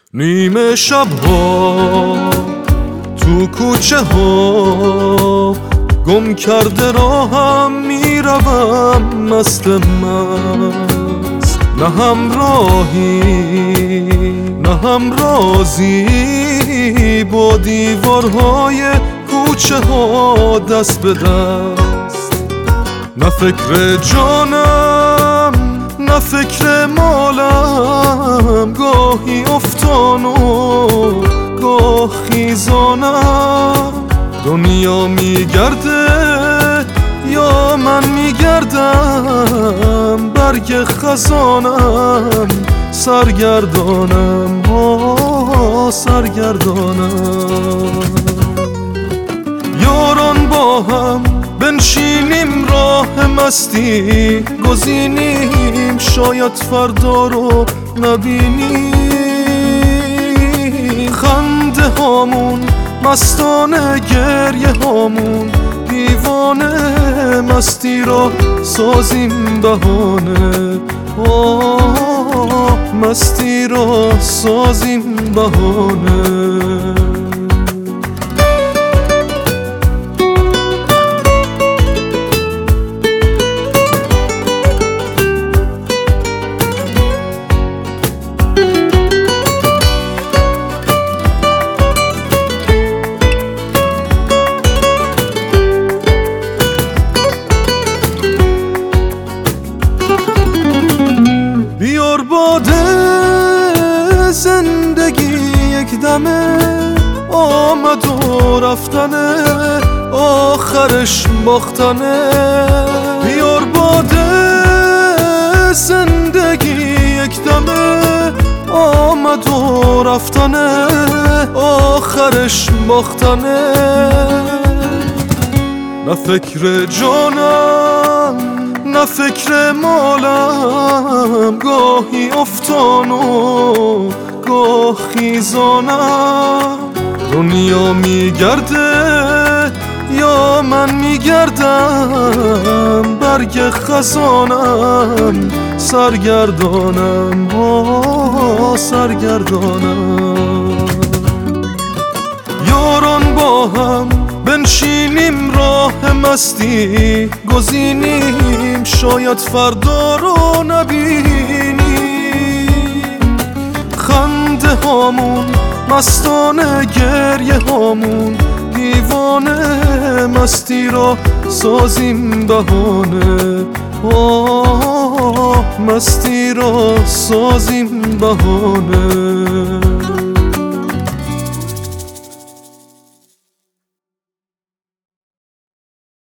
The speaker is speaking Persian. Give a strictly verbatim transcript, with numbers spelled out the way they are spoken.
نیمه شب ها تو کوچه ها گم کرده راهم میروم مست مست، نه همراهی نه همرازی با دیوارهای کوچه ها دست به دست، نه فکر جانم نه فکر مالم، گاهی افتان و گاه خیزانم. دنیا میگرده یا من میگردم، برگ خزانم سرگردانم آه سرگردانم. یاران با هم بنشینیم راه مستی گزینیم، شاید فردا رو نبینیم. خنده هامون مستانه، گریه هامون دیوانه، مستی را سازیم بهانه آه مستی را سازیم بهانه. بیار باده زندگی یک دمه، آمد و رفتنه آخرش باختنه. بیار باده زندگی یک دمه، آمد و رفتنه آخرش باختنه. نه فکر جانم نه فکر مالم، گاهی افتان و گاه خیزانم. دنیا میگرده یا من میگردم، برگ خزانم سرگردانم آه سرگردانم. یاران با هم بنشینیم راه مستی گزینیم، شاید فردا رو نبینیم. خنده هامون مستانه، گریه هامون دیوانه، مستی را سازیم بهانه آه مستی را سازیم بهانه.